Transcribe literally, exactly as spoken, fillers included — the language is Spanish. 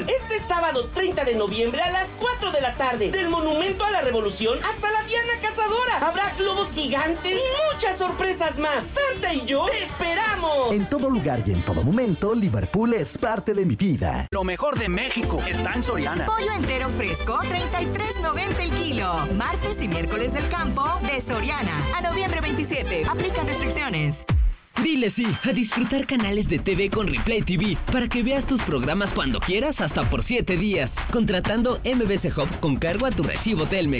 Este sábado treinta de noviembre a las cuatro de la tarde, del Monumento a la Revolución hasta la Diana Cazadora. Habrá globos gigantes y muchas sorpresas más. Santa y yo te esperamos. En todo lugar y en todo momento, Liverpool es parte de mi vida. Lo mejor de México está en Soriana. Pollo entero fresco, treinta y tres noventa el kilo. Martes y miércoles del campo de Soriana. A noviembre veintisiete. Aplican restricciones. Dile sí a disfrutar canales de T V con Replay T V para que veas tus programas cuando quieras hasta por siete días, contratando M B C Hub con cargo a tu recibo Telmex.